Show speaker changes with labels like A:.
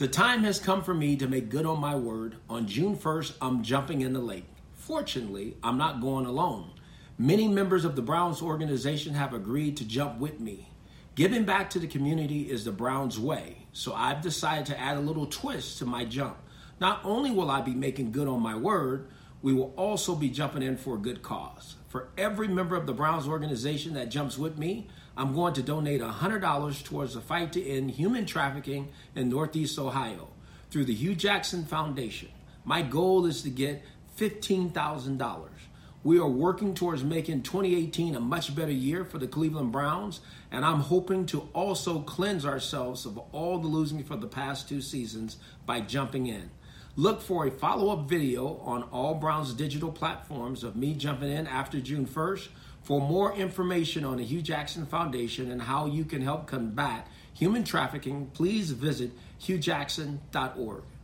A: The time has come for me to make good on my word. On June 1st, I'm jumping in the lake. Fortunately, I'm not going alone. Many members of the Browns organization have agreed to jump with me. Giving back to the community is the Browns way, so I've decided to add a little twist to my jump. Not only will I be making good on my word, we will also be jumping in for a good cause. For every member of the Browns organization that jumps with me, I'm going to donate $100 towards the fight to end human trafficking in Northeast Ohio through the Hugh Jackson Foundation. My goal is to get $15,000. We are working towards making 2018 a much better year for the Cleveland Browns, and I'm hoping to also cleanse ourselves of all the losing for the past 2 seasons by jumping in. Look for a follow-up video on all Browns digital platforms of me jumping in after June 1st. For more information on the Hugh Jackson Foundation and how you can help combat human trafficking, please visit hughjackson.org.